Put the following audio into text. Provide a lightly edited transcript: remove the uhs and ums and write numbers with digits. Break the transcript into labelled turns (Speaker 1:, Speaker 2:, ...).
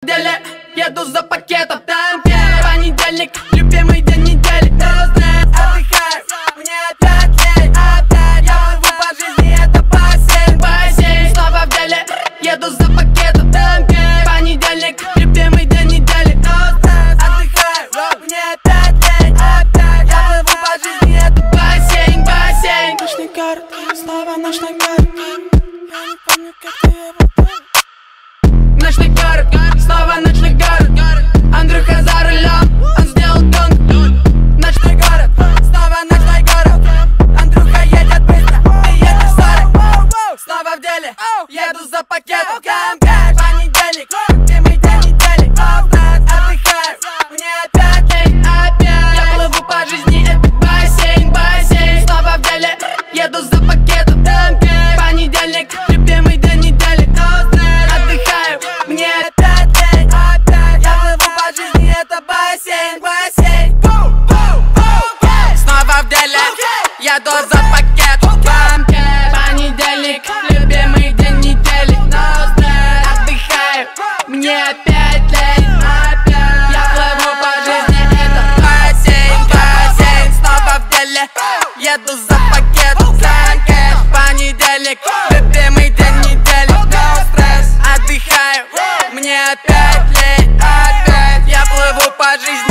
Speaker 1: деле еду за пакетом. Танки, понедельник, любимый день недели. Отдыхаю, мне опять лень. Я плыву по жизни, это бассейн. Снова в деле еду за пакетом. Танки, понедельник, любимый день недели. Отдыхаю, мне опять лень. Я плыву по жизни, это бассейн. Ночной город, снова ночной город. Я не помню, как ты его. Ночной город, снова ночной город. Андрюха за рулем, он сделал донг. Ночной город, снова ночной город. Андрюха едет быстро, ты едешь 40. Снова в деле, еду за пакетом. Понедельник, любимый день недели. Отдыхаю, мне опять лень. Я плыву по жизни, это бассейн. Снова в деле, еду за пакетом. Понедельник, любимый день недели. Отдыхаю, мне опять лень. Я плыву по жизни, это бассейн. Снова в деле, еду за пакетом. Понедельник, любимый день недели. Отдыхаю, мне опять лень. Я плыву по жизни, это бассейн. Снова в деле, еду за пакетом. Понедельник, любимый день недели. Отдыхаю, мне опять лень. Я плыву по жизни.